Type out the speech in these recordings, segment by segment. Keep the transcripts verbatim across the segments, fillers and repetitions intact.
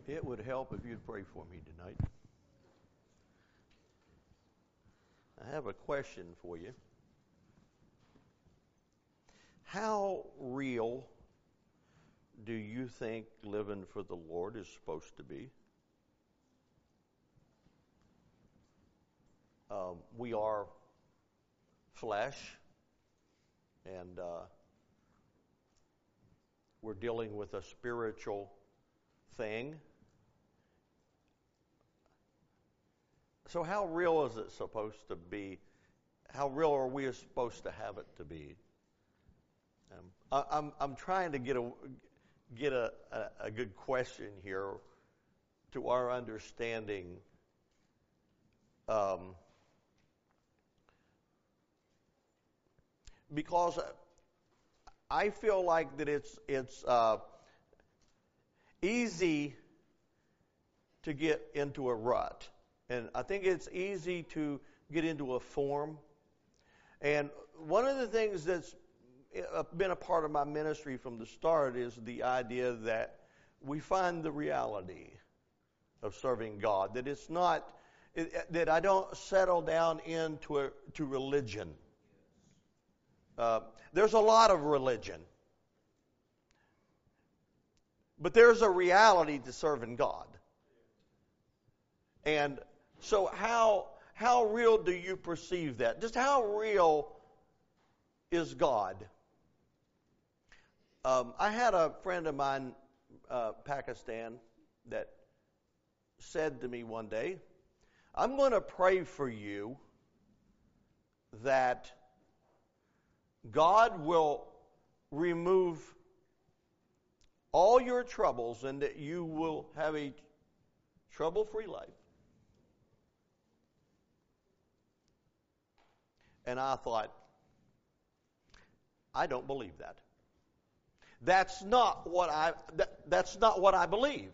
It would help if you'd pray for me tonight. I have a question for you. How real do you think living for the Lord is supposed to be? Um, we are flesh, and uh, we're dealing with a spiritual thing. So how real is it supposed to be? How real are we supposed to have it to be? Um, I, I'm I'm trying to get a get a, a, a good question here to our understanding. Um, because I feel like that it's it's uh, easy to get into a rut. And I think it's easy to get into a form. And one of the things that's been a part of my ministry from the start is the idea that we find the reality of serving God. That it's not, that I don't settle down into a, to religion. Uh, there's a lot of religion. But there's a reality to serving God. And so how how real do you perceive that? Just how real is God? Um, I had a friend of mine, uh, Pakistan, that said to me one day, I'm going to pray for you that God will remove all your troubles and that you will have a trouble-free life. And I thought, I don't believe that. That's not what I that, that's not what I believe.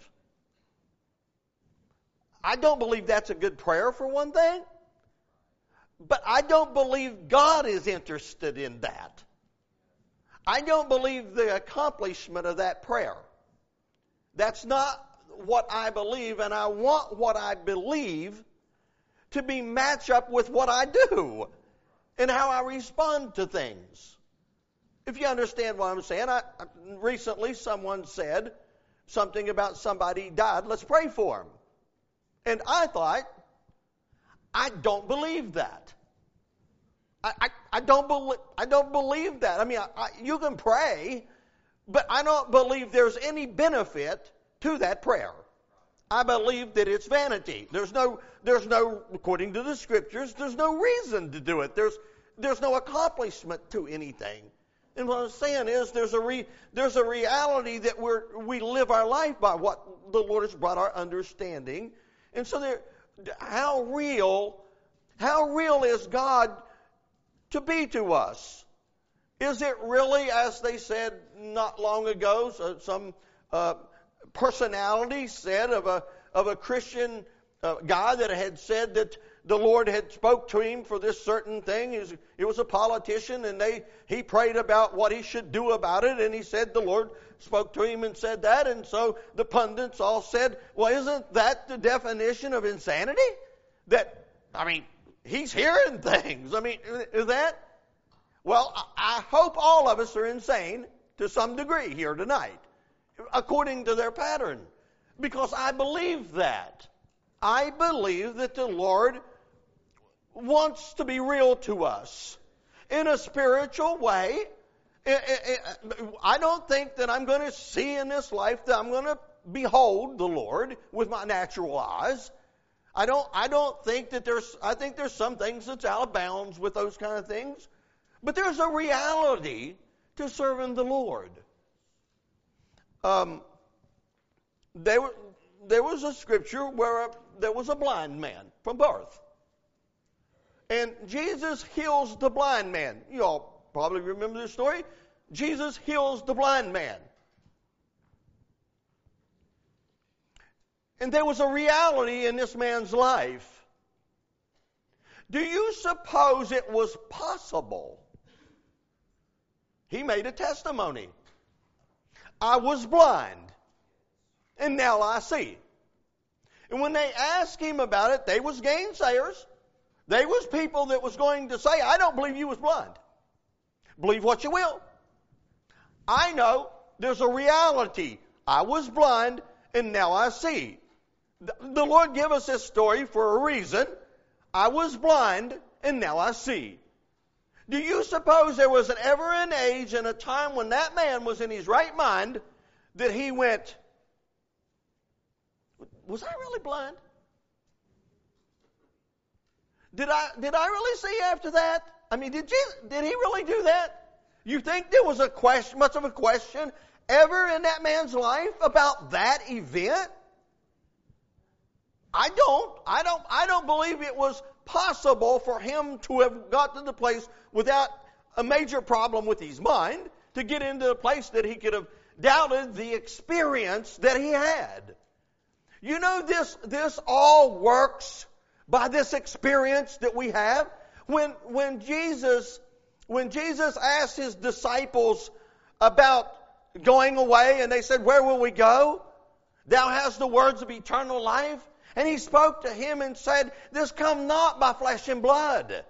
I don't believe that's a good prayer for one thing. But I don't believe God is interested in that. I don't believe the accomplishment of that prayer. That's not what I believe, and I want what I believe to be match up with what I do and how I respond to things. If you understand what I'm saying, I, recently someone said something about somebody died, let's pray for him. And I thought, I don't believe that. I, I, I don't believe I don't believe that. I mean, I, I, you can pray, but I don't believe there's any benefit to that prayer. I believe that it's vanity. There's no, there's no, according to the Scriptures, there's no reason to do it. There's, there's no accomplishment to anything. And what I'm saying is, there's a re, there's a reality that we're we live our life by what the Lord has brought our understanding. And so, there, how real, how real is God to be to us? Is it really, as they said not long ago, so some uh, personality said of a of a Christian uh, guy that had said that the Lord had spoke to him for this certain thing. He was, he was a politician, and they he prayed about what he should do about it, and he said the Lord spoke to him and said that, and so the pundits all said, well, isn't that the definition of insanity? That, I mean, he's hearing things. I mean, is that? Well, I hope all of us are insane to some degree here tonight, according to their pattern, because I believe that. I believe that the Lord wants to be real to us in a spiritual way. I don't think that I'm going to see in this life that I'm going to behold the Lord with my natural eyes. I don't I don't think that there's, I think there's some things that's out of bounds with those kind of things. But there's a reality to serving the Lord. Um, there, there was a scripture where a, there was a blind man from birth. And Jesus heals the blind man. You all probably remember this story. Jesus heals the blind man. And there was a reality in this man's life. Do you suppose it was possible? He made a testimony. I was blind. and now I see. And when they asked him about it, they was gainsayers. They was people that was going to say, I don't believe you was blind. Believe what you will. I know there's a reality. I was blind, and now I see. The Lord gave us this story for a reason. I was blind, and now I see. Do you suppose there was an ever an age and a time when that man was in his right mind that he went, was I really blind? Did I did I really see after that? I mean, did Jesus, did he really do that? You think there was a question, much of a question ever in that man's life about that event? I don't. I don't. I don't believe it was possible for him to have got to the place without a major problem with his mind to get into a place that he could have doubted the experience that he had. You know, this this all works by this experience that we have. When when Jesus when Jesus asked his disciples about going away, and they said, "Where will we go? Thou hast the words of eternal life." And he spoke to him and said, "This come not by flesh and blood."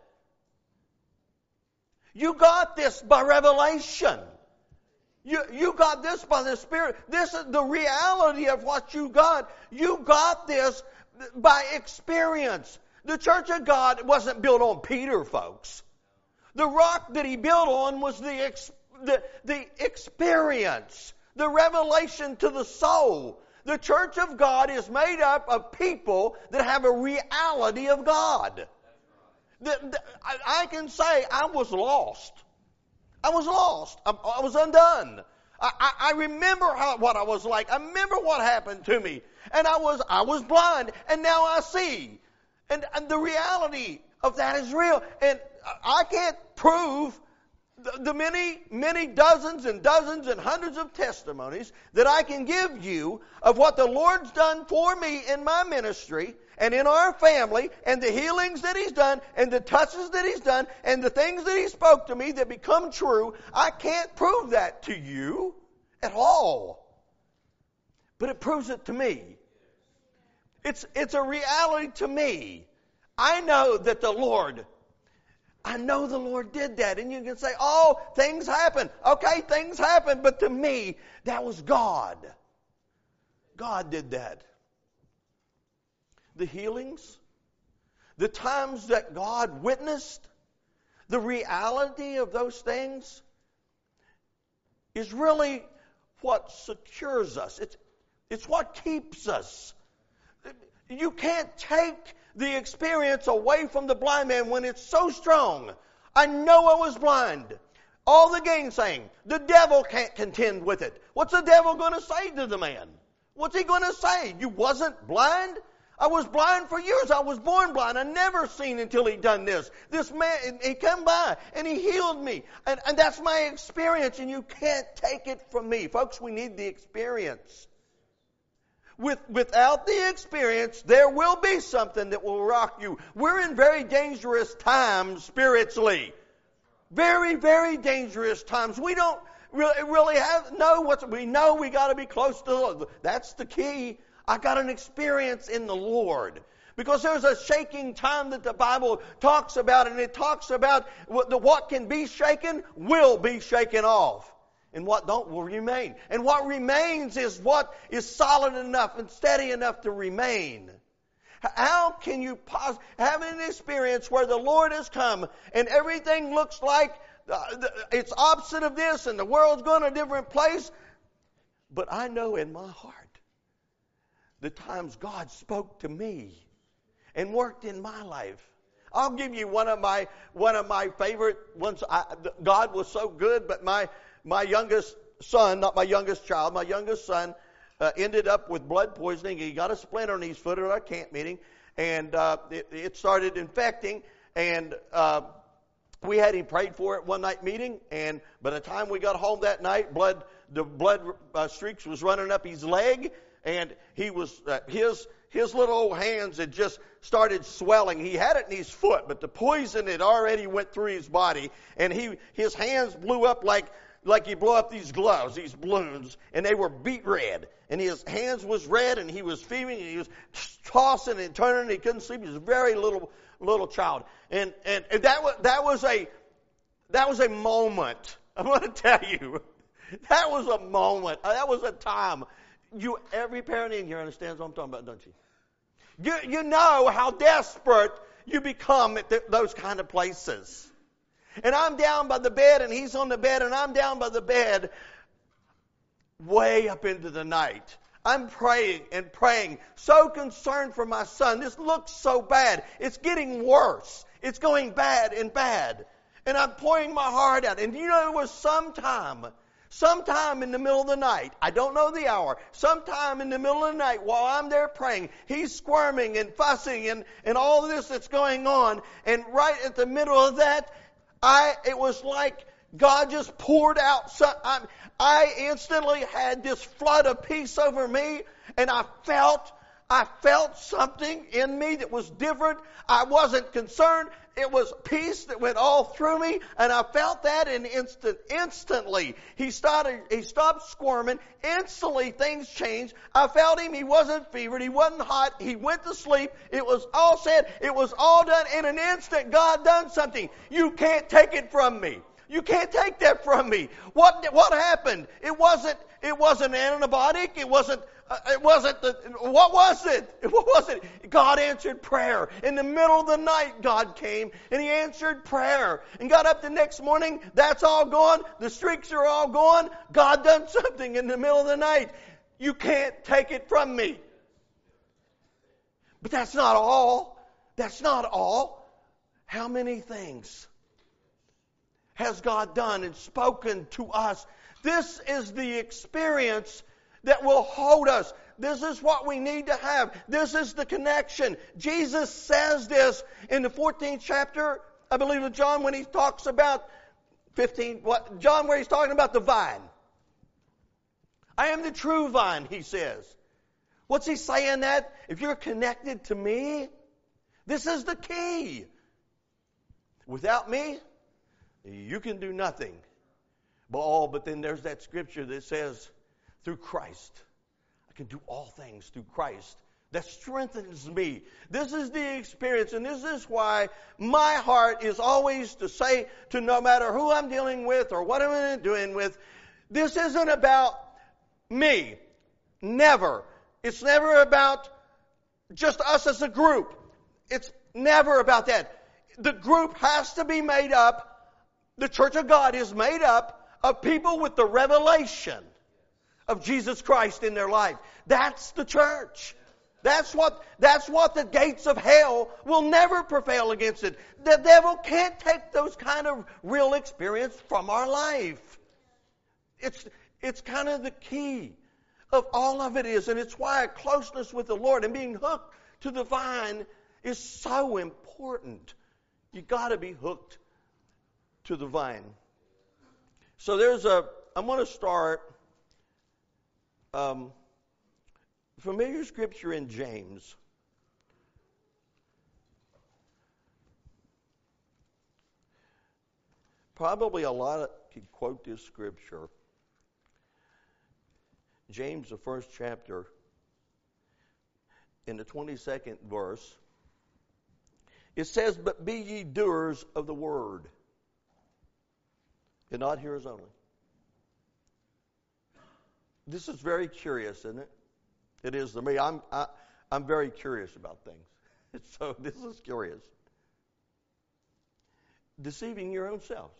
You got this by revelation. You, you got this by the Spirit. This is the reality of what you got. You got this by experience. The church of God wasn't built on Peter, folks. The rock that he built on was the, ex, the, the experience, the revelation to the soul. The church of God is made up of people that have a reality of God. The, the, I, I can say I was lost. I was lost. I, I was undone. I, I, I remember how, what I was like. I remember what happened to me. And I was I was blind, and now I see. And, and the reality of that is real. And I can't prove the, the many, many dozens and dozens and hundreds of testimonies that I can give you of what the Lord's done for me in my ministry and in our family, and the healings that He's done, and the touches that He's done, and the things that He spoke to me that become true. I can't prove that to you at all. But it proves it to me. It's, it's a reality to me. I know that the Lord, I know the Lord did that. And you can say, oh, things happen. Okay, things happen. But to me, that was God. God did that. The healings, the times that God witnessed, the reality of those things is really what secures us. It's, it's what keeps us. You can't take the experience away from the blind man when it's so strong. I know I was blind. All the gainsaying. The devil can't contend with it. What's the devil going to say to the man? What's he going to say? You wasn't blind? I was blind for years. I was born blind. I never seen until he done this. This man, he come by and he healed me. And, and that's my experience, and you can't take it from me. Folks, we need the experience. With, without the experience, there will be something that will rock you. We're in very dangerous times spiritually. Very, very dangerous times. We don't really, really have know what we know. We got to be close to the Lord. That's the key. I got an experience in the Lord. Because there's a shaking time that the Bible talks about, and it talks about what, the, what can be shaken will be shaken off. And what don't will remain. And what remains is what is solid enough and steady enough to remain. How can you pos- have an experience where the Lord has come and everything looks like uh, the, it's opposite of this and the world's going a different place? But I know in my heart the times God spoke to me and worked in my life. I'll give you one of my one of my favorite ones. I, God was so good, but my My youngest son, not my youngest child, my youngest son uh, ended up with blood poisoning. He got a splinter in his foot at our camp meeting, and uh, it, it started infecting. And uh, we had him prayed for at one night meeting. And by the time we got home that night, blood the blood uh, streaks was running up his leg, and he was uh, his his little old hands had just started swelling. He had it in his foot, but the poison had already went through his body, and he his hands blew up like like you blow up these gloves, these balloons, and they were beet red. And his hands was red, and he was fevering, and he was tossing and turning, and he couldn't sleep. He was a very little little child. And and, and that was that was a that was a moment. I want to tell you. That was a moment. That was a time. You every parent in here understands what I'm talking about, don't you? You you know how desperate you become at th- those kind of places. And I'm down by the bed, and he's on the bed, and I'm down by the bed way up into the night. I'm praying and praying, so concerned for my son. This looks so bad. It's getting worse. It's going bad and bad. And I'm pouring my heart out. And you know, there was some time, sometime in the middle of the night, I don't know the hour, sometime in the middle of the night while I'm there praying, he's squirming and fussing and, and all this that's going on. And right at the middle of that, I, it was like God just poured out some, I, I instantly had this flood of peace over me, and I felt, I felt something in me that was different. I wasn't concerned. It was peace that went all through me, and I felt that in instant, instantly. He started, he stopped squirming. Instantly things changed. I felt him. He wasn't fevered. He wasn't hot. He went to sleep. It was all said. It was all done in an instant. God done something. You can't take it from me. You can't take that from me. What, what happened? It wasn't, it wasn't an antibiotic. It wasn't, Uh, it wasn't the, what was it? What was it? God answered prayer. In the middle of the night, God came and He answered prayer. And got up the next morning, that's all gone. The streaks are all gone. God done something in the middle of the night. You can't take it from me. But that's not all. That's not all. How many things has God done and spoken to us? This is the experience that will hold us. This is what we need to have. This is the connection. Jesus says this in the fourteenth chapter, I believe of John, when he talks about fifteen, what John, where he's talking about the vine. I am the true vine, he says. What's he saying that? If you're connected to me, this is the key. Without me, you can do nothing. But oh, but then there's that scripture that says, through Christ, I can do all things through Christ that strengthens me. This is the experience, and this is why my heart is always to say to no matter who I'm dealing with or what I'm doing with, this isn't about me. Never. It's never about just us as a group. It's never about that. The group has to be made up, the Church of God is made up of people with the revelation of Jesus Christ in their life. That's the church. That's what, that's what the gates of hell will never prevail against it. The devil can't take those kind of real experience from our life. It's, it's kind of the key of all of it is, and it's why closeness with the Lord and being hooked to the vine is so important. You got to be hooked to the vine. So there's a, I'm going to start Um, familiar scripture in James. Probably a lot of could quote this scripture. James, the first chapter, in the twenty-second verse, it says, "But be ye doers of the word, and not hearers only." This is very curious, isn't it? It is to me. I'm I, I'm very curious about things. So this is curious. Deceiving your own selves.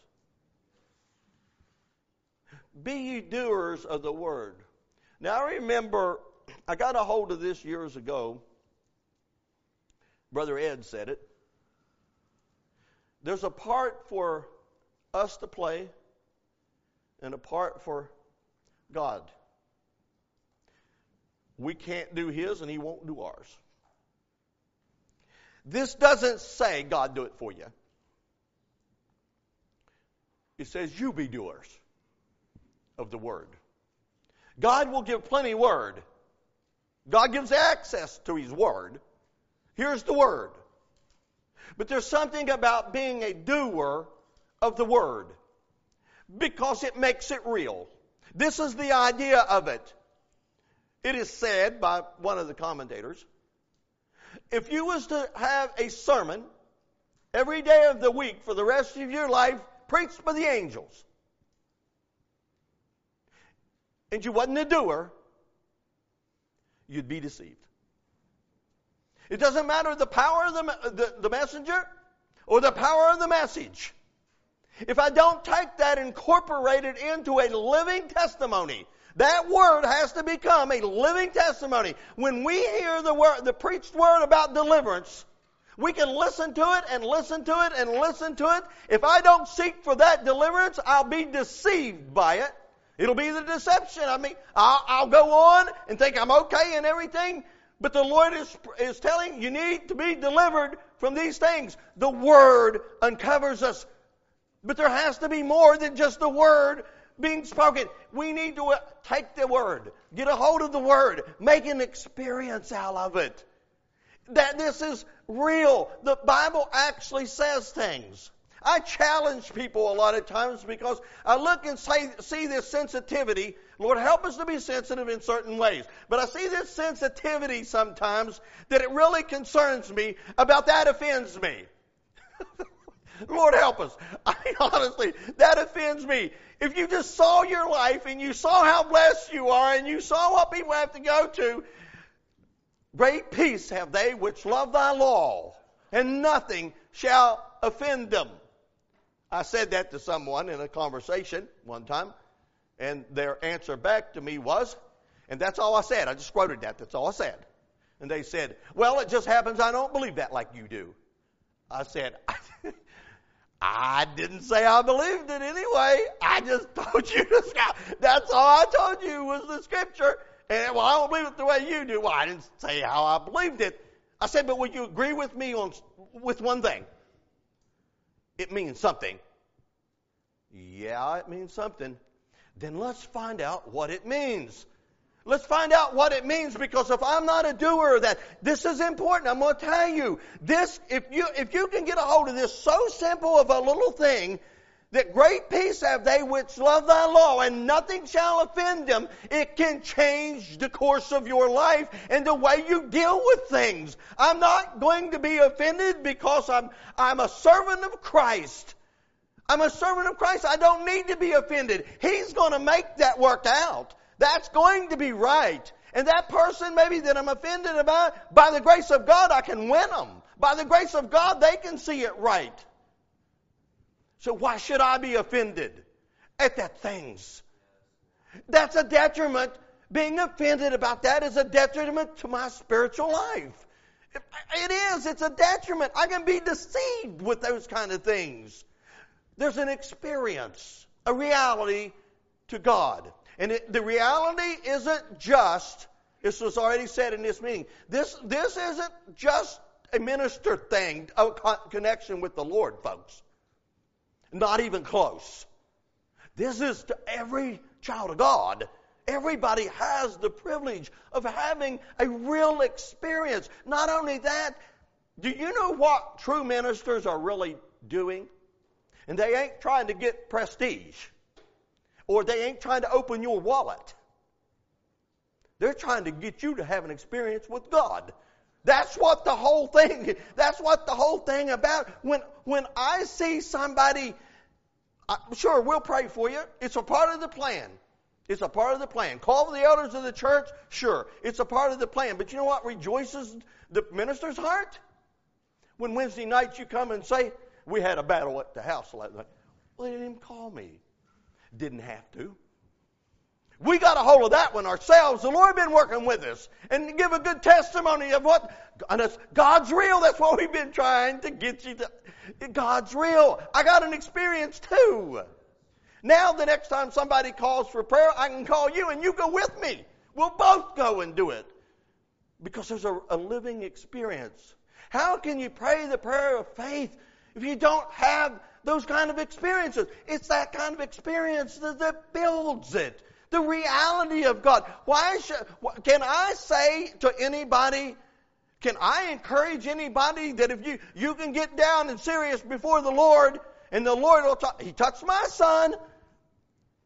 Be ye doers of the word. Now I remember, I got a hold of this years ago. Brother Ed said it. There's a part for us to play and a part for God. We can't do His and He won't do ours. This doesn't say God do it for you. It says you be doers of the word. God will give plenty word. God gives access to His word. Here's the word. But there's something about being a doer of the word. because it makes it real. This is the idea of it. It is said by one of the commentators, if you was to have a sermon every day of the week for the rest of your life preached by the angels, and you wasn't a doer, you'd be deceived. It doesn't matter the power of the, the, the messenger or the power of the message. If I don't take that and incorporate it into a living testimony, that word has to become a living testimony. When we hear the word, the preached word about deliverance, we can listen to it and listen to it and listen to it. If I don't seek for that deliverance, I'll be deceived by it. It'll be the deception. I mean, I'll, I'll go on and think I'm okay and everything, but the Lord is, is telling you need to be delivered from these things. The Word uncovers us. But there has to be more than just the Word being spoken. We need to take the Word, get a hold of the Word, make an experience out of it. That this is real. The Bible actually says things. I challenge people a lot of times because I look and say, see this sensitivity. Lord, help us to be sensitive in certain ways. But I see this sensitivity sometimes that it really concerns me about that offends me. Lord, help us. I mean, honestly, that offends me. If you just saw your life and you saw how blessed you are and you saw what people have to go to, great peace have they which love thy law, and nothing shall offend them. I said that to someone in a conversation one time, and their answer back to me was, and that's all I said. I just quoted that. That's all I said. And they said, well, it just happens I don't believe that like you do. I said, I didn't say I believed it anyway. I just told you the scripture. That's all I told you was the scripture. And, well, I don't believe it the way you do. Well, I didn't say how I believed it. I said, but would you agree with me on with one thing? It means something. Yeah, it means something. Then let's find out what it means. Let's find out what it means, because if I'm not a doer of that, this is important. I'm going to tell you this. If you if you can get a hold of this so simple of a little thing, that great peace have they which love thy law, and nothing shall offend them, it can change the course of your life and the way you deal with things. I'm not going to be offended because I'm I'm a servant of Christ. I'm a servant of Christ. I don't need to be offended. He's going to make that work out. That's going to be right. And that person maybe that I'm offended about, by the grace of God, I can win them. By the grace of God, they can see it right. So why should I be offended at that things? That's a detriment. Being offended about that is a detriment to my spiritual life. It is. It's a detriment. I can be deceived with those kind of things. There's an experience, a reality to God. And it, the reality isn't just, this was already said in this meeting, this, this isn't just a minister thing, a connection with the Lord, folks. Not even close. This is to every child of God. Everybody has the privilege of having a real experience. Not only that, do you know what true ministers are really doing? And they ain't trying to get prestige. Or they ain't trying to open your wallet. They're trying to get you to have an experience with God. That's what the whole thing, that's what the whole thing about. When, when I see somebody, I, sure, we'll pray for you. It's a part of the plan. It's a part of the plan. Call the elders of the church, sure. It's a part of the plan. But you know what rejoices the minister's heart? When Wednesday nights you come and say, we had a battle at the house last night. Well, they didn't even call me. Didn't have to. We got a hold of that one ourselves. The Lord been working with us. And give a good testimony of what, and it's, God's real. That's what we've been trying to get you to. God's real. I got an experience too. Now the next time somebody calls for prayer, I can call you and you go with me. We'll both go and do it. Because there's a, a living experience. How can you pray the prayer of faith if you don't have those kind of experiences? It's that kind of experience that, that builds it. The reality of God. Why should, can I say to anybody, can I encourage anybody that if you, you can get down and serious before the Lord, and the Lord will talk, He touched my son,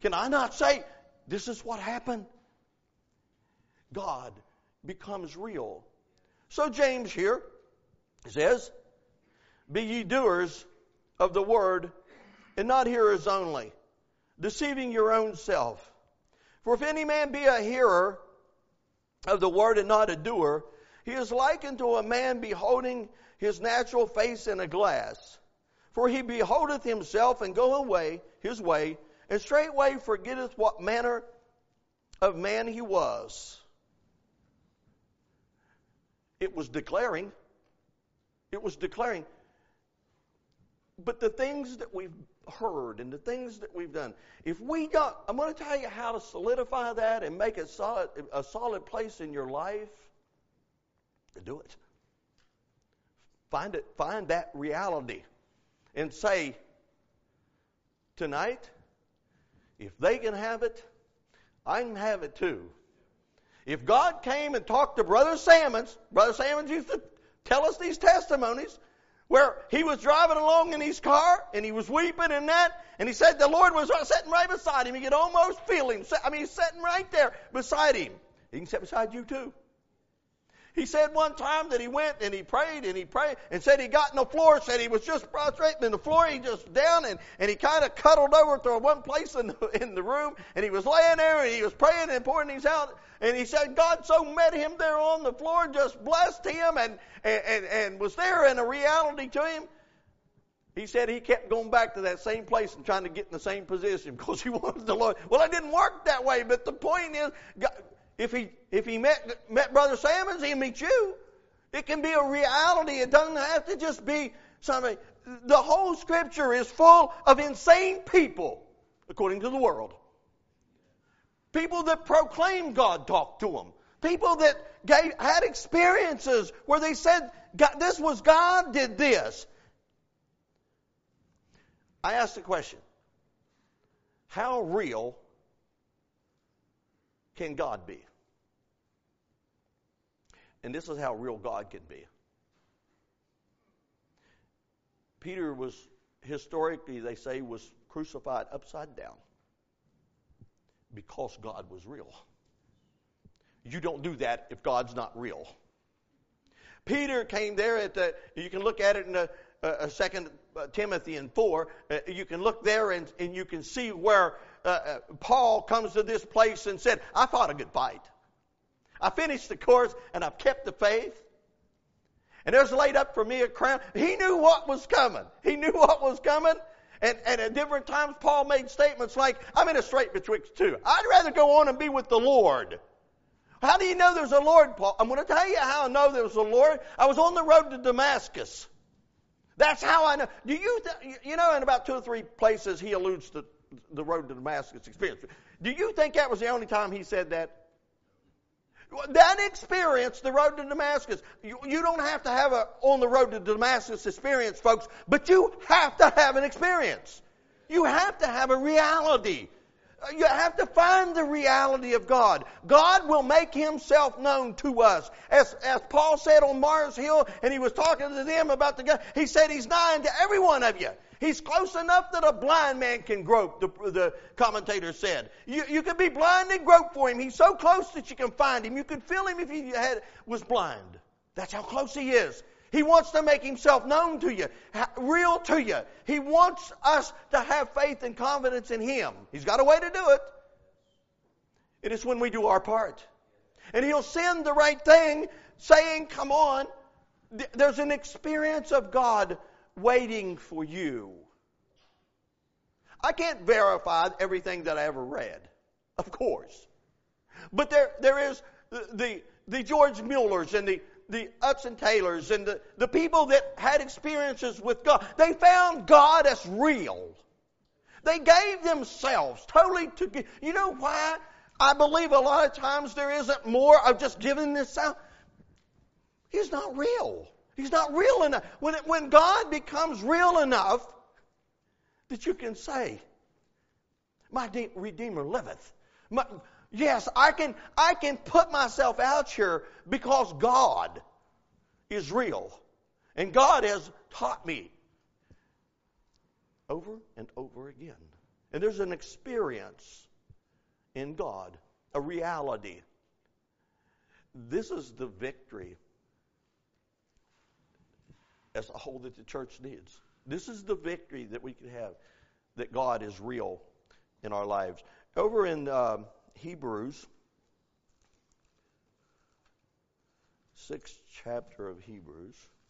Can I not say, this is what happened? God becomes real. So James here says, be ye doers of the word, and not hearers only, deceiving your own self. For if any man be a hearer of the word and not a doer, he is likened to a man beholding his natural face in a glass. For he beholdeth himself and goeth away his way, and straightway forgetteth what manner of man he was. It was declaring. It was declaring. But the things that we've heard and the things that we've done, if we don't, I'm going to tell you how to solidify that and make it solid, a solid place in your life. Do it. Find it. Find that reality, and say, tonight, if they can have it, I can have it too. If God came and talked to Brother Sammons, Brother Sammons used to tell us these testimonies, where he was driving along in his car, and he was weeping and that, and he said the Lord was sitting right beside him. He could almost feel him. I mean, he's sitting right there beside him. He can sit beside you too. He said one time that he went and he prayed and he prayed and said he got on the floor, said he was just prostrating in the floor, he just down and, and he kind of cuddled over to one place in the, in the room, and he was laying there and he was praying and pouring these out, and he said God so met him there on the floor, just blessed him and, and, and, and was there in a reality to him. He said he kept going back to that same place and trying to get in the same position because he wanted the Lord. Well, it didn't work that way, but the point is, God, If he if he met met Brother Sammons, he'll meet you. It can be a reality. It doesn't have to just be something. The whole Scripture is full of insane people, according to the world. People that proclaim God talked to them. People that gave, had experiences where they said, God, this was God did this. I asked the question, how real can God be? And this is how real God can be. Peter was, historically, they say, was crucified upside down because God was real. You don't do that if God's not real. Peter came there at the, you can look at it in the uh, Second Timothy and four. Uh, you can look there and, and you can see where uh, uh, Paul comes to this place and said, I fought a good fight. I finished the course and I've kept the faith. And there's laid up for me a crown. He knew what was coming. He knew what was coming. And, and at different times Paul made statements like, I'm in a strait betwixt two. I'd rather go on and be with the Lord. How do you know there's a Lord, Paul? I'm going to tell you how I know there's a Lord. I was on the road to Damascus. That's how I know. Do you, th- you know, in about two or three places he alludes to the road to Damascus experience. Do you think that was the only time he said that? That experience, the road to Damascus, you, you don't have to have a on the road to Damascus experience, folks, but you have to have an experience. You have to have a reality. You have to find the reality of God. God will make Himself known to us. As, as Paul said on Mars Hill, and he was talking to them about the God, he said He's nigh to every one of you. He's close enough that a blind man can grope, the, the commentator said. You, you can be blind and grope for Him. He's so close that you can find Him. You could feel Him if He had, was blind. That's how close He is. He wants to make Himself known to you, real to you. He wants us to have faith and confidence in Him. He's got a way to do it. It is when we do our part. And He'll send the right thing, saying, come on. There's an experience of God waiting for you. I can't verify everything that I ever read, of course. But there, there is the, the, the George Muellers and the, the Hudson Taylors and the, the people that had experiences with God. They found God as real. They gave themselves totally to, you know why? I believe a lot of times there isn't more of just giving this out. He's not real. He's not real enough. When, it, when God becomes real enough that you can say, my de- Redeemer liveth. My, yes, I can, I can put myself out here because God is real. And God has taught me over and over again And there's an experience in God, a reality. This is the victory as a whole that the church needs. This is the victory that we can have, that God is real in our lives. Over in uh, Hebrews, sixth chapter of Hebrews,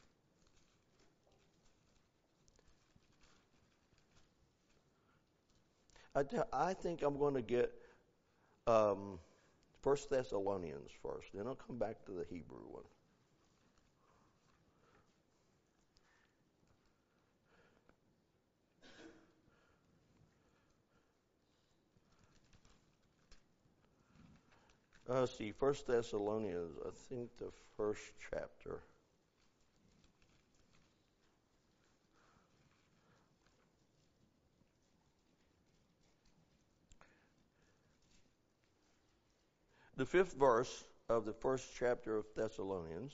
I, t- I think I'm going to get um, First Thessalonians first, then I'll come back to the Hebrew one. Uh, let's see, First Thessalonians, I think the first chapter. The fifth verse of the first chapter of Thessalonians.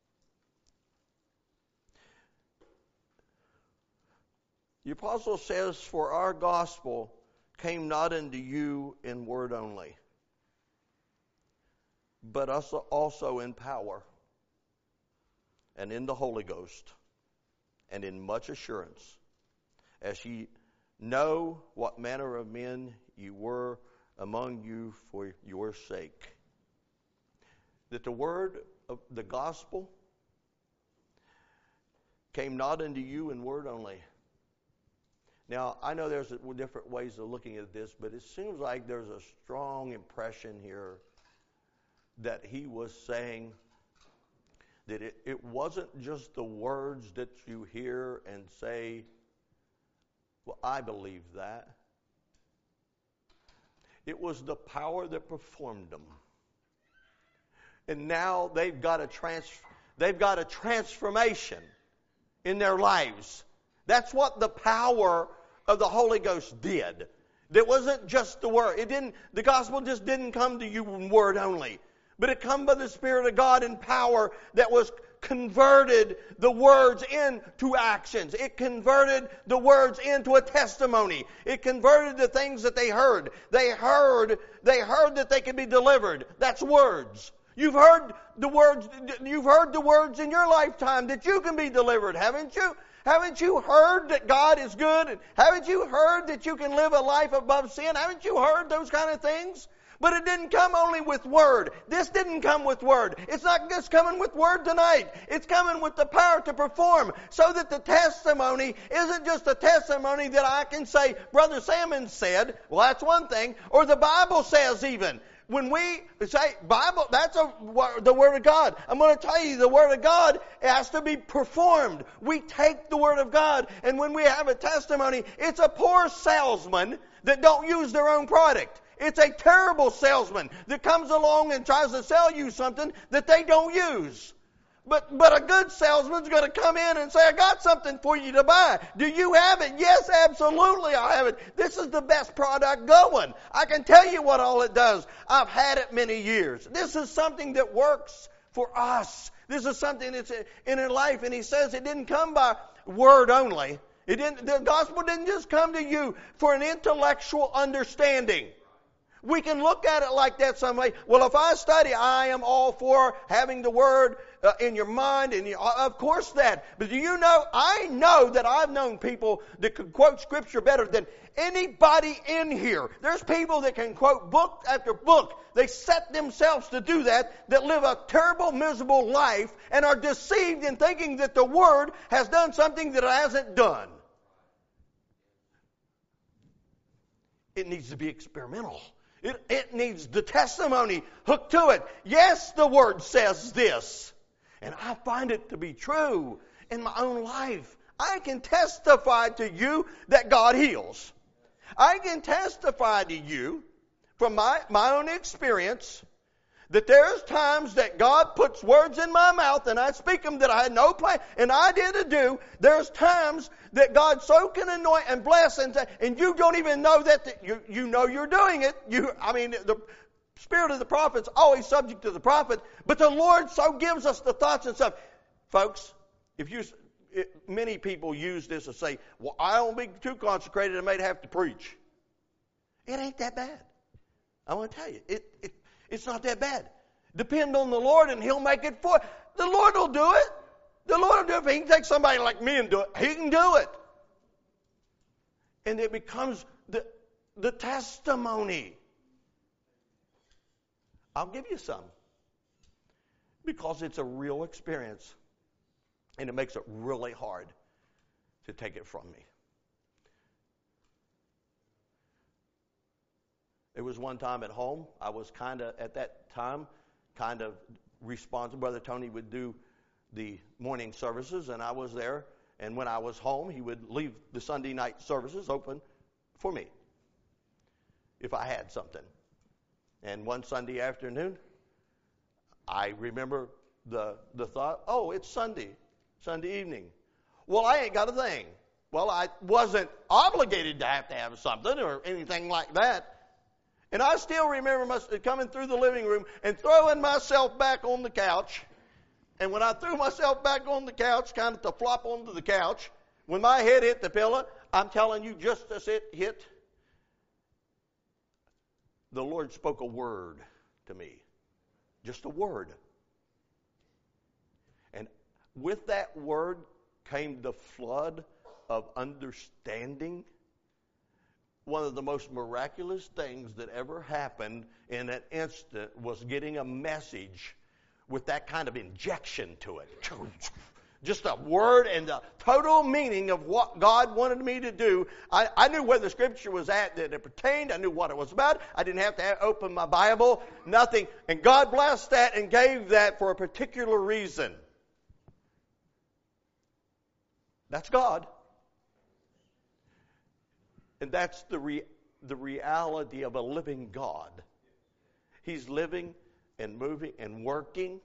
The apostle says, "For our gospel came not unto you in word only, but us also in power, and in the Holy Ghost, and in much assurance, as ye know what manner of men ye were among you for your sake." That the word of the gospel came not unto you in word only. Now, I know there's different ways of looking at this, but it seems like there's a strong impression here that he was saying that it, it wasn't just the words that you hear and say, "Well, I believe that." It was the power that performed them. And now they've got a trans- they've got a transformation in their lives. That's what the power of the Holy Ghost did. It wasn't just the word. It didn't. The gospel just didn't come to you in word only, but it come by the Spirit of God in power that was converted the words into actions. It converted the words into a testimony. It converted the things that they heard. They heard, they heard that they could be delivered. That's words. You've heard the words, you've heard the words in your lifetime that you can be delivered, haven't you? Haven't you heard that God is good? And haven't you heard that you can live a life above sin? Haven't you heard those kind of things? But it didn't come only with word. This didn't come with word. It's not just coming with word tonight. It's coming with the power to perform, so that the testimony isn't just a testimony that I can say, Brother Salmon said. Well, that's one thing. Or the Bible says even. When we say Bible, that's a, the Word of God. I'm going to tell you, the Word of God has to be performed. We take the Word of God, and when we have a testimony, it's a poor salesman that don't use their own product. It's a terrible salesman that comes along and tries to sell you something that they don't use. But but a good salesman's going to come in and say, "I got something for you to buy. Do you have it?" "Yes, absolutely, I have it. This is the best product going. I can tell you what all it does. I've had it many years. This is something that works for us. This is something that's in our life." And he says it didn't come by word only. It didn't. The gospel didn't just come to you for an intellectual understanding. We can look at it like that some way. Well, if I study, I am all for having the word uh, in your mind, and you, of course that. But do you know, I know that I've known people that could quote Scripture better than anybody in here. There's people that can quote book after book. They set themselves to do that, that live a terrible, miserable life, and are deceived in thinking that the Word has done something that it hasn't done. It needs to be experimental. It, it needs the testimony hooked to it. Yes, the Word says this. And I find it to be true in my own life. I can testify to you that God heals. I can testify to you from my, my own experience that there's times that God puts words in my mouth and I speak them that I had no plan and idea to do. There's times that God so can anoint and bless and, and you don't even know that, that you, you know you're doing it. You, I mean, the spirit of the prophet's always subject to the prophet, but the Lord so gives us the thoughts and stuff. Folks, if you, it, many people use this to say, "Well, I don't be too consecrated, I may have to preach." It ain't that bad. I want to tell you, it, it it's not that bad. Depend on the Lord and He'll make it for you. The Lord will do it. The Lord will do it. If He can take somebody like me and do it, He can do it. And it becomes the, the testimony. I'll give you some. Because it's a real experience. And it makes it really hard to take it from me. There was one time at home, I was kind of, at that time, kind of responsible. Brother Tony would do the morning services, and I was there. And when I was home, he would leave the Sunday night services open for me if I had something. And one Sunday afternoon, I remember the the thought, oh, it's Sunday, Sunday evening. Well, I ain't got a thing. Well, I wasn't obligated to have to have something or anything like that. And I still remember my, coming through the living room and throwing myself back on the couch. And when I threw myself back on the couch, kind of to flop onto the couch, when my head hit the pillow, I'm telling you, just as it hit, the Lord spoke a word to me. Just a word. And with that word came the flood of understanding. One of the most miraculous things that ever happened in an instant was getting a message with that kind of injection to it. Just a word and the total meaning of what God wanted me to do. I, I knew where the scripture was at that it pertained. I knew what it was about. I didn't have to have, open my Bible, nothing. And God blessed that and gave that for a particular reason. That's God. And that's the re- the reality of a living God. He's living and moving and working.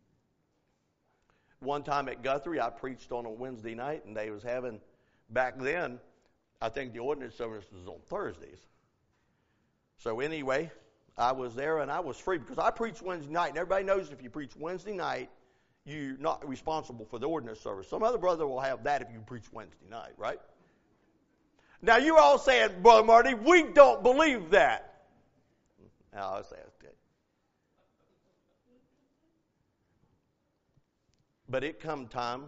One time at Guthrie, I preached on a Wednesday night, and they was having, back then, I think the ordinance service was on Thursdays. So anyway, I was there, and I was free, because I preach Wednesday night, and everybody knows if you preach Wednesday night, you're not responsible for the ordinance service. Some other brother will have that if you preach Wednesday night, right? Now, you're all saying, Brother Marty, we don't believe that. Now, I'll say, okay. But it come time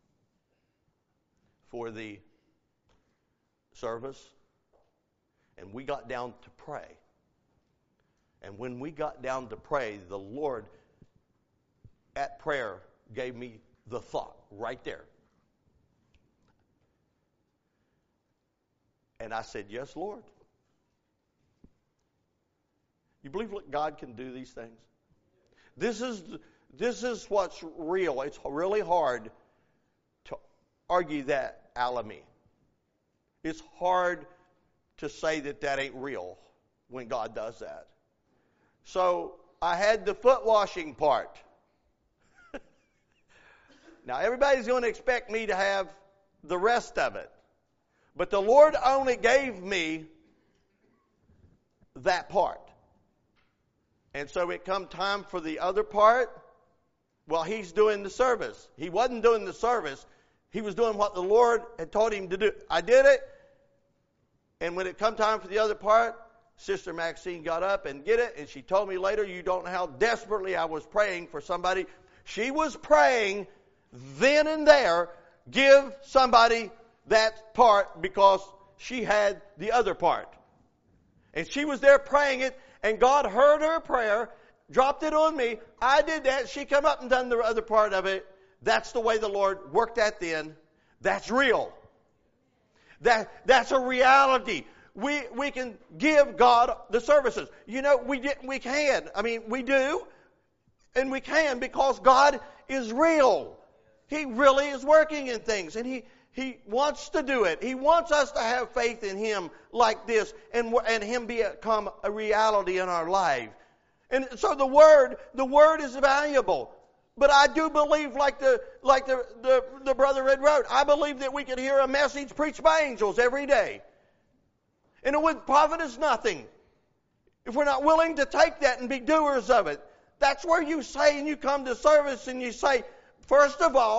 for the service, and we got down to pray. And when we got down to pray, the Lord, at prayer, gave me the thought right there. And I said, yes, Lord. You believe that God can do these things? This is this is what's real. It's really hard to argue that out of me. It's hard to say that that ain't real when God does that. So I had the foot washing part. Now everybody's going to expect me to have the rest of it. But the Lord only gave me that part. And so it come time for the other part. Well, He's doing the service. He wasn't doing the service. He was doing what the Lord had told him to do. I did it. And when it come time for the other part, Sister Maxine got up and did it. And she told me later, you don't know how desperately I was praying for somebody. She was praying then and there, give somebody that part, because she had the other part. And she was there praying it, and God heard her prayer, dropped it on me. I did that. She come up and done the other part of it. That's the way the Lord worked that then. That's real. That that's a reality. We we can give God the services. You know, we did, we can. I mean, we do, and we can, because God is real. He really is working in things, and He He wants to do it. He wants us to have faith in Him like this, and and Him become a reality in our life. And so the Word, the Word is valuable. But I do believe, like the like the, the, the brother Red wrote, I believe that we could hear a message preached by angels every day. And it would profit us nothing if we're not willing to take that and be doers of it. That's where you say, and you come to service and you say, first of all,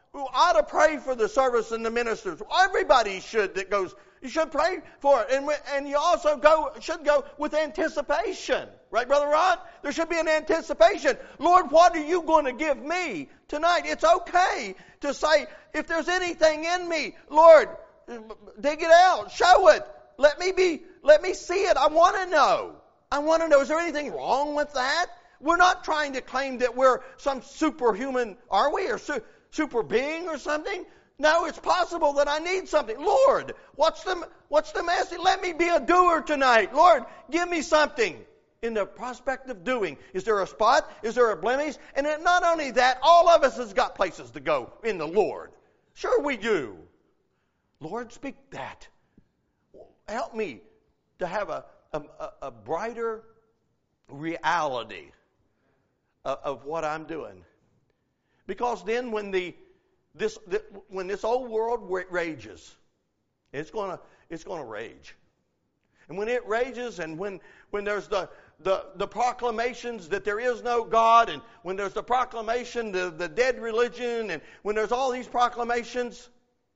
we ought to pray for the service and the ministers. Everybody should that goes. You should pray for it. And, we, and you also go should go with anticipation. Right, Brother Rod? There should be an anticipation. Lord, what are you going to give me tonight? It's okay to say, if there's anything in me, Lord, dig it out. Show it. Let me be, let me see it. I want to know. I want to know. Is there anything wrong with that? We're not trying to claim that we're some superhuman, are we? Or su- super being or something? No, it's possible that I need something. Lord, what's the, what's the message? Let me be a doer tonight. Lord, give me something. In the prospect of doing. Is there a spot? Is there a blemish? And then not only that, all of us has got places to go in the Lord. Sure we do. Lord, speak that. Help me to have a, a, a brighter reality of, of what I'm doing. Because then when the this the, when this old world rages, it's gonna it's gonna rage. And when it rages, and when when there's the The, the proclamations that there is no God, and when there's the proclamation, the, the dead religion, and when there's all these proclamations,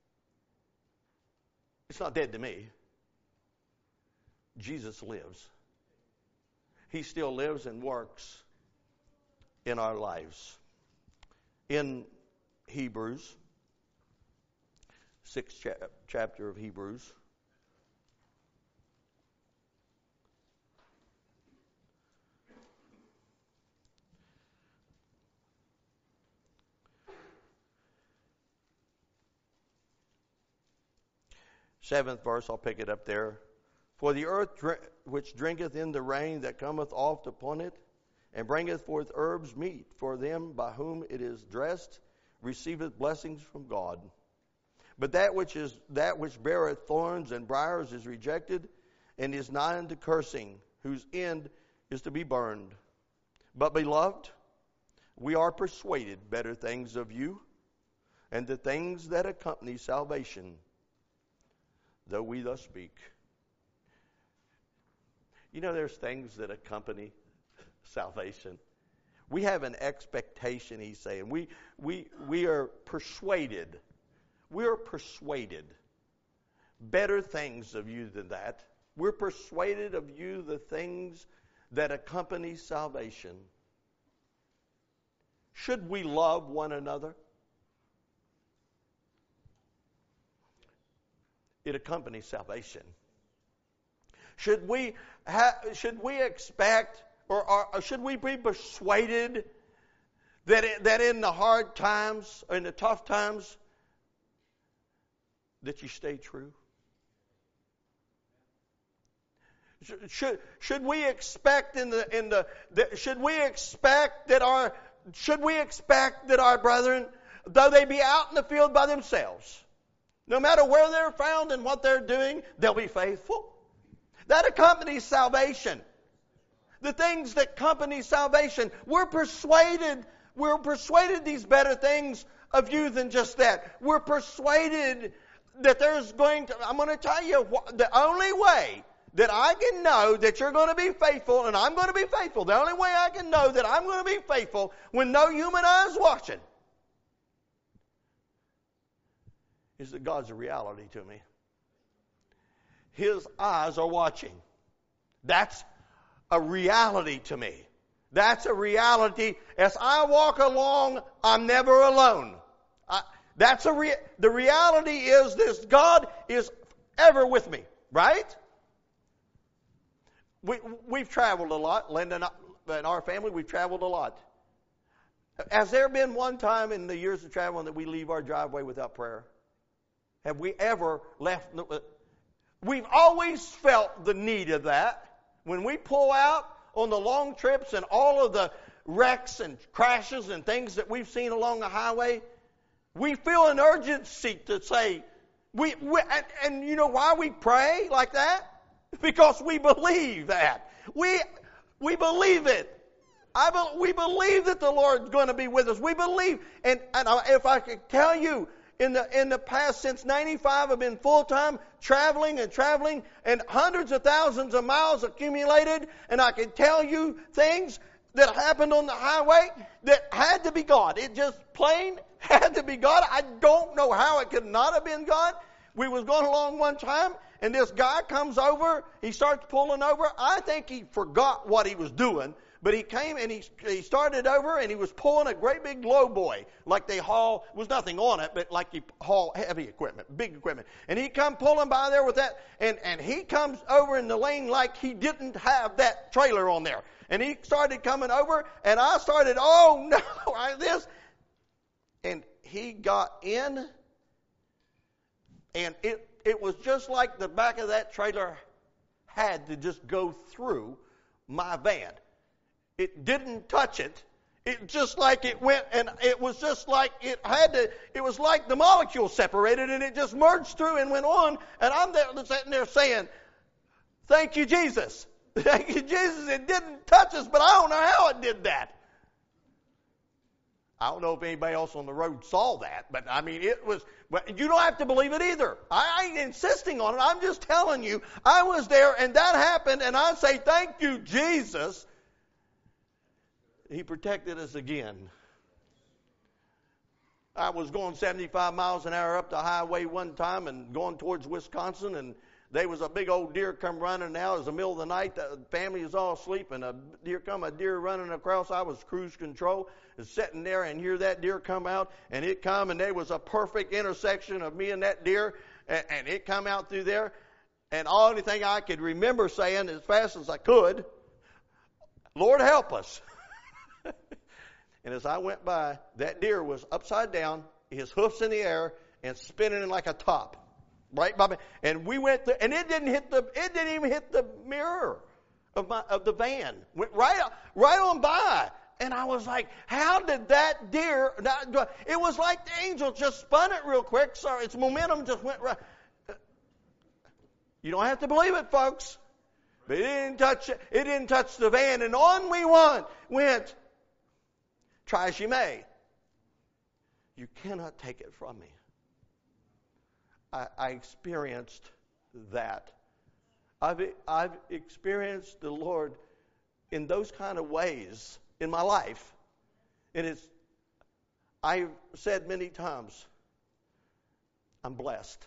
it's not dead to me. Jesus lives. He still lives and works in our lives. In Hebrews, sixth cha- chapter of Hebrews, seventh verse, I'll pick it up there. For the earth dr- which drinketh in the rain that cometh oft upon it, and bringeth forth herbs meet for them by whom it is dressed, receiveth blessings from God. But that which is that which beareth thorns and briars is rejected, and is nigh unto cursing, whose end is to be burned. But beloved, we are persuaded better things of you, and the things that accompany salvation, though we thus speak. You know, there's things that accompany salvation. We have an expectation, he's saying. We we we are persuaded. We are persuaded better things of you than that. We're persuaded of you the things that accompany salvation. Should we love one another? It accompanies salvation. Should we ha- should we expect, or, or should we be persuaded that it, that in the hard times, or in the tough times, that you stay true? Should should we expect in the in the, the should we expect that our should we expect that our brethren, though they be out in the field by themselves, no matter where they're found and what they're doing, they'll be faithful? That accompanies salvation. The things that accompany salvation. We're persuaded, we're persuaded these better things of you than just that. We're persuaded that there's going to, I'm going to tell you, the only way that I can know that you're going to be faithful, and I'm going to be faithful, the only way I can know that I'm going to be faithful when no human eye is watching, is that God's a reality to me. His eyes are watching. That's a reality to me. That's a reality. As I walk along, I'm never alone. I, that's a re- the reality is this: God is ever with me, right? We we've traveled a lot. Linda and, I, and our family, we've traveled a lot. Has there been one time in the years of traveling that we leave our driveway without prayer? Have we ever left? We've always felt the need of that. When we pull out on the long trips and all of the wrecks and crashes and things that we've seen along the highway, we feel an urgency to say, we, we and, and you know why we pray like that? Because we believe that. We we believe it. I be, we believe that the Lord's going to be with us. We believe, and, and if I could tell you, In the in the past, since ninety-five, I've been full-time traveling and traveling, and hundreds of thousands of miles accumulated, and I can tell you things that happened on the highway that had to be God. It just plain had to be God. I don't know how it could not have been God. We was going along one time, and this guy comes over. He starts pulling over. I think he forgot what he was doing, but he came and he he started over, and he was pulling a great big lowboy, like they haul, was nothing on it, but like you haul heavy equipment, big equipment. And he come pulling by there with that, and, and he comes over in the lane like he didn't have that trailer on there. And he started coming over, and I started, oh no, I, this. And he got in, and it, it was just like the back of that trailer had to just go through my van. It didn't touch it. It just like it went, and it was just like it had to, it was like the molecules separated, and it just merged through and went on. And I'm there sitting there saying, thank you, Jesus. Thank you, Jesus. It didn't touch us, but I don't know how it did that. I don't know if anybody else on the road saw that, but I mean, it was, but you don't have to believe it either. I, I ain't insisting on it. I'm just telling you, I was there and that happened, and I say, thank you, Jesus. He protected us again. I was going seventy-five miles an hour up the highway one time and going towards Wisconsin, and there was a big old deer come running out. It was the middle of the night. The family was all asleep, and a deer come, a deer running across. I was cruise control, and sitting there and hear that deer come out, and it come, and there was a perfect intersection of me and that deer, and, and it come out through there. And all only thing I could remember saying as fast as I could, Lord help us. And as I went by, that deer was upside down, his hoofs in the air, and spinning like a top. Right by me. And we went through, and it didn't hit the, it didn't even hit the mirror of my, of the van. Went right, right on by. And I was like, how did that deer, it was like the angel just spun it real quick. So its momentum just went right. You don't have to believe it, folks. But it didn't touch, it didn't touch the van. And on we went, went, try as you may. You cannot take it from me. I, I experienced that. I've, I've experienced the Lord in those kind of ways in my life. And it's, I've said many times, I'm blessed.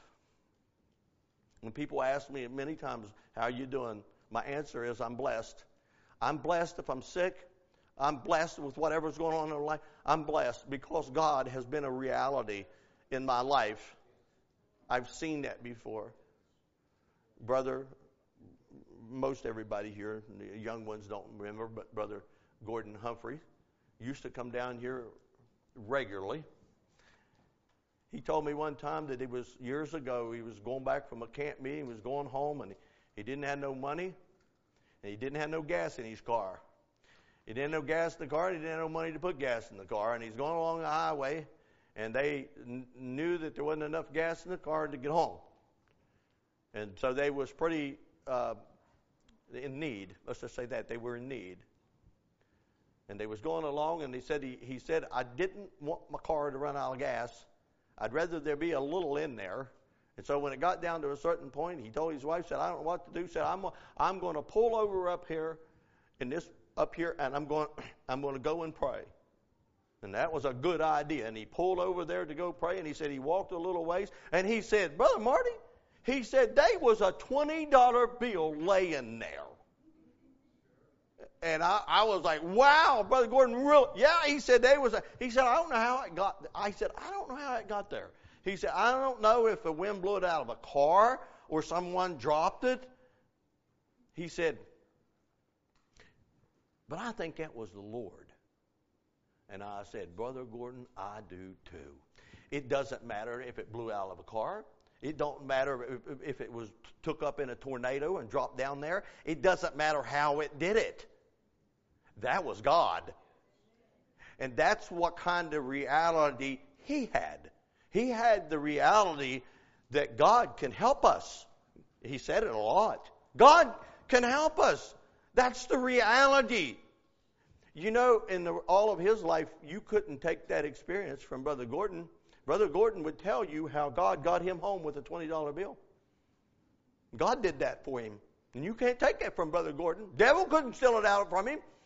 When people ask me many times, how are you doing? My answer is, I'm blessed. I'm blessed if I'm sick. I'm blessed with whatever's going on in my life. I'm blessed because God has been a reality in my life. I've seen that before. Brother, most everybody here, the young ones don't remember, but Brother Gordon Humphrey used to come down here regularly. He told me one time that it was years ago, he was going back from a camp meeting, he was going home, and he didn't have no money, and he didn't have no gas in his car. He didn't have no gas in the car, and he didn't have no money to put gas in the car, and he's going along the highway, and they n- knew that there wasn't enough gas in the car to get home. And so they was pretty uh, in need. Let's just say that. They were in need. And they was going along, and he said, he, he said, I didn't want my car to run out of gas. I'd rather there be a little in there. And so when it got down to a certain point, he told his wife, said, I don't know what to do. Said, I'm, I'm going to pull over up here, in this up here, and I'm going, I'm going to go and pray. And that was a good idea. And he pulled over there to go pray, and he said he walked a little ways, and he said, Brother Marty, he said there was a twenty dollar bill laying there. And I, I was like, wow, Brother Gordon, real? Yeah, he said there was a, he said, I don't know how it got, I said, I don't know how it got there. He said, I don't know if the wind blew it out of a car or someone dropped it. He said, but I think that was the Lord. And I said, Brother Gordon, I do too. It doesn't matter if it blew out of a car. It don't matter if it was took up in a tornado and dropped down there. It doesn't matter how it did it. That was God. And that's what kind of reality he had. He had the reality that God can help us. He said it a lot. God can help us. That's the reality. You know, in the, all of his life, you couldn't take that experience from Brother Gordon. Brother Gordon would tell you how God got him home with a twenty dollar bill. God did that for him. And you can't take that from Brother Gordon. Devil couldn't steal it out from him.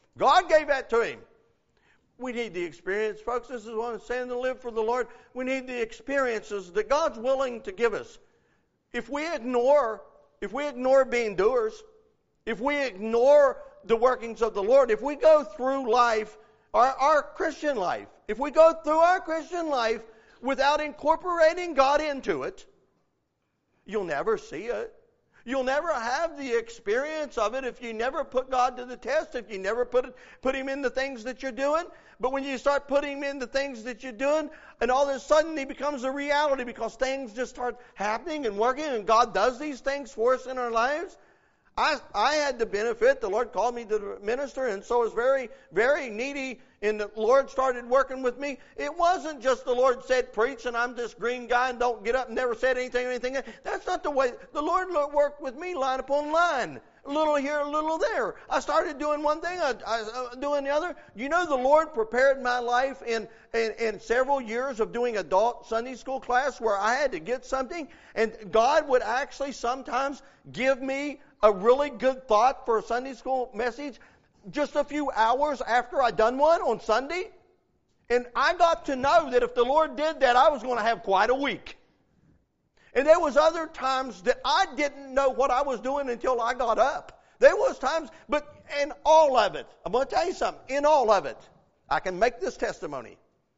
God gave that to him. We need the experience, folks. This is what I'm saying, to live for the Lord. We need the experiences that God's willing to give us. If we ignore, if we ignore being doers, if we ignore the workings of the Lord, if we go through life, our, our Christian life, if we go through our Christian life without incorporating God into it, you'll never see it. You'll never have the experience of it if you never put God to the test, if you never put it, put Him in the things that you're doing. But when you start putting Him in the things that you're doing, and all of a sudden He becomes a reality because things just start happening and working, and God does these things for us in our lives. I, I had the benefit, the Lord called me to minister, and so I was very, very needy, and the Lord started working with me. It wasn't just the Lord said, preach, and I'm this green guy and don't get up and never said anything or anything. That's not the way. The Lord worked with me line upon line. A little here, a little there. I started doing one thing, I, I uh, doing the other. You know, the Lord prepared my life in, in, in several years of doing adult Sunday school class where I had to get something, and God would actually sometimes give me a really good thought for a Sunday school message just a few hours after I'd done one on Sunday. And I got to know that if the Lord did that, I was going to have quite a week. And there was other times that I didn't know what I was doing until I got up. There was times, but in all of it, I'm going to tell you something, in all of it, I can make this testimony.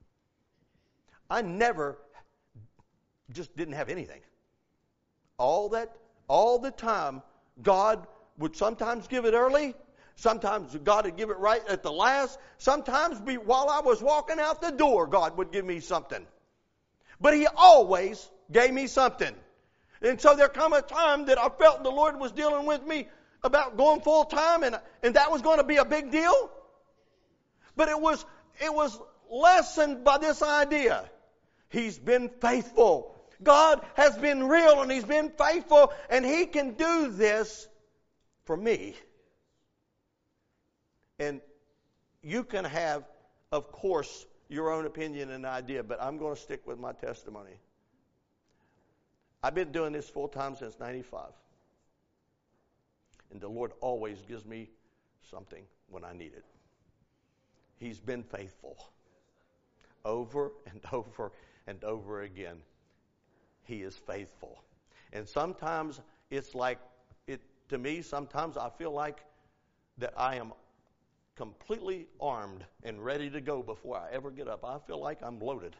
I never just didn't have anything. All that, all the time, God would sometimes give it early. Sometimes God would give it right at the last. Sometimes be, while I was walking out the door, God would give me something. But He always gave me something. And so there come a time that I felt the Lord was dealing with me about going full time, and, and that was going to be a big deal. But it was, it was lessened by this idea. He's been faithful. God has been real, and He's been faithful, and He can do this for me. And you can have, of course, your own opinion and idea, but I'm going to stick with my testimony. I've been doing this full time since ninety-five. And the Lord always gives me something when I need it. He's been faithful. Over and over and over again. He is faithful. And sometimes it's like, it to me, sometimes I feel like that I am completely armed and ready to go before I ever get up. I feel like I'm loaded.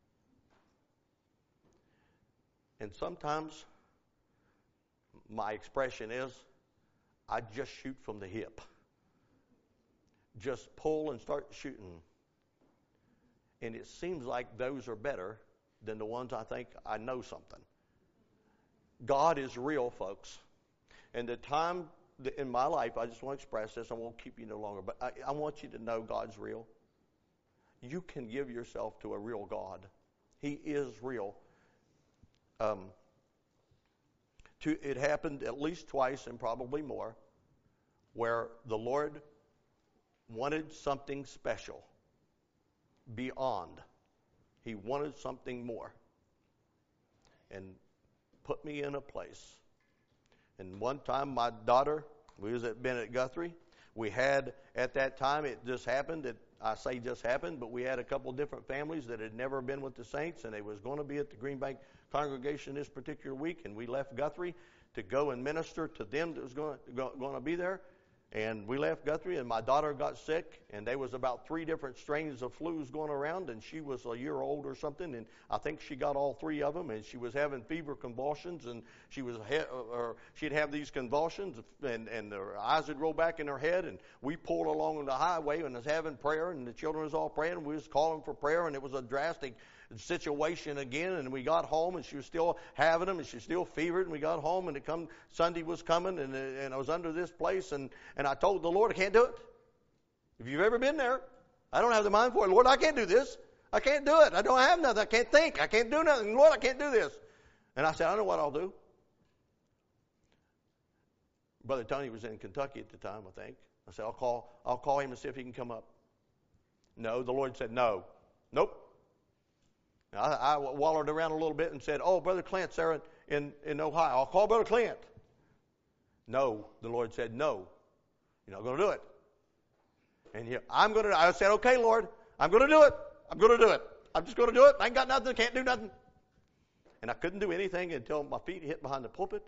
And sometimes my expression is, I just shoot from the hip. Just pull and start shooting. And it seems like those are better than the ones I think I know something. God is real, folks. And the time in my life, I just want to express this. I won't keep you no longer. But I, I want you to know God's real. You can give yourself to a real God. He is real. Um, to, it happened at least twice and probably more where the Lord wanted something special beyond. He wanted something more and put me in a place. And one time my daughter, we was at Bennett Guthrie. We had, at that time, it just happened, it, I say just happened, but we had a couple different families that had never been with the saints, and they was going to be at the Green Bank congregation this particular week, and we left Guthrie to go and minister to them that was going to, go, going to be there. And we left Guthrie, and my daughter got sick, and there was about three different strains of flus going around, and she was a year old or something, and I think she got all three of them, and she was having fever convulsions, and she was or she'd have these convulsions, and, and her eyes would roll back in her head, and we pulled along the highway and was having prayer, and the children was all praying, and we was calling for prayer, and it was a drastic situation again, and we got home, and she was still having them, and she was still fevered, and we got home, and it come Sunday was coming, and and I was under this place, and and I told the Lord, I can't do it. If you've ever been there, I don't have the mind for it. Lord, I can't do this. I can't do it. I don't have nothing. I can't think. I can't do nothing. Lord, I can't do this. And I said, I know what I'll do. Brother Tony was in Kentucky at the time, I think. I said, I'll call I'll call him and see if he can come up. No, the Lord said no. Nope. I, I wallowed around a little bit and said, oh, Brother Clint's there in, in, in Ohio. I'll call Brother Clint. No, the Lord said, no, you're not going to do it. And he, I'm going to, I said, okay, Lord, I'm going to do it. I'm going to do it. I'm just going to do it. I ain't got nothing. Can't do nothing. And I couldn't do anything until my feet hit behind the pulpit.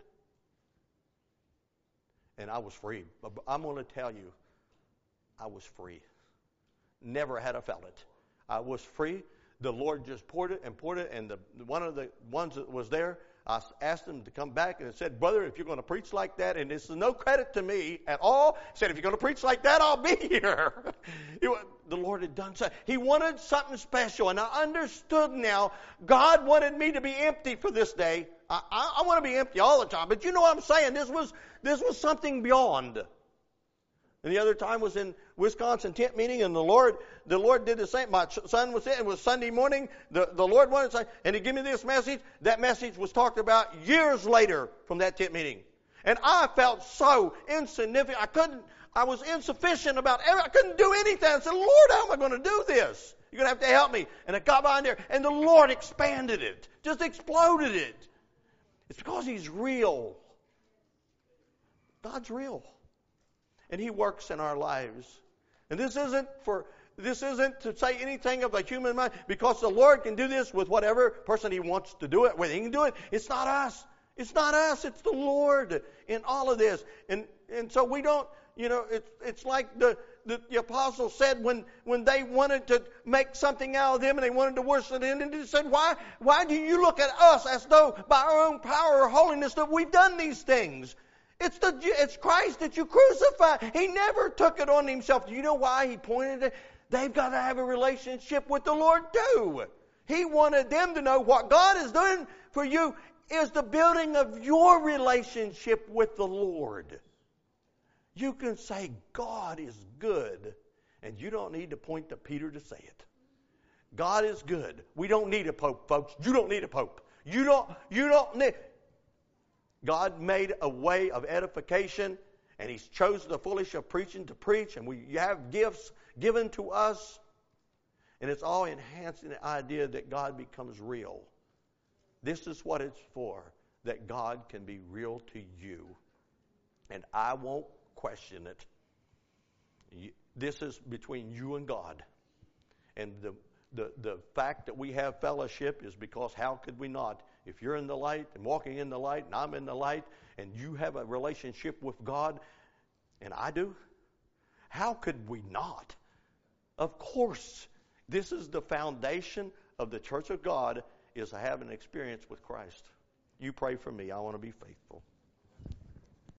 And I was free. But I'm going to tell you, I was free. Never had I felt it. I was free. The Lord just poured it and poured it. And the, one of the ones that was there, I asked him to come back and said, brother, if you're going to preach like that, and this is no credit to me at all, said, if you're going to preach like that, I'll be here. It was, the Lord had done so. He wanted something special, and I understood now God wanted me to be empty for this day. I, I, I want to be empty all the time, but you know what I'm saying? This was, this was something beyond. And the other time was in Wisconsin tent meeting, and the Lord, the Lord did the same. My son was there. It was Sunday morning. The, the Lord wanted to say, and He gave me this message. That message was talked about years later from that tent meeting. And I felt so insignificant. I couldn't, I was insufficient about everything. I couldn't do anything. I said, Lord, how am I going to do this? You're going to have to help me. And I got behind there, and the Lord expanded it. Just exploded it. It's because He's real. God's real. And He works in our lives. And this isn't for this isn't to say anything of the human mind, because the Lord can do this with whatever person He wants to do it with. He can do it. It's not us. It's not us. It's the Lord in all of this. And and so we don't, you know, it's it's like the the, the apostles said when when they wanted to make something out of them and they wanted to worship Him, and they said, why why do you look at us as though by our own power or holiness that we've done these things? It's the it's Christ that you crucified. He never took it on Himself. Do you know why He pointed it? They've got to have a relationship with the Lord too. He wanted them to know what God is doing for you is the building of your relationship with the Lord. You can say God is good, and you don't need to point to Peter to say it. God is good. We don't need a pope, folks. You don't need a pope. You don't. You don't need. God made a way of edification, and He's chosen the foolish of preaching to preach, and we have gifts given to us, and it's all enhancing the idea that God becomes real. This is what it's for, that God can be real to you, and I won't question it. This is between you and God, and the the the fact that we have fellowship is because how could we not? If you're in the light and walking in the light and I'm in the light and you have a relationship with God and I do, how could we not? Of course, this is the foundation of the church of God, is to have an experience with Christ. You pray for me. I want to be faithful.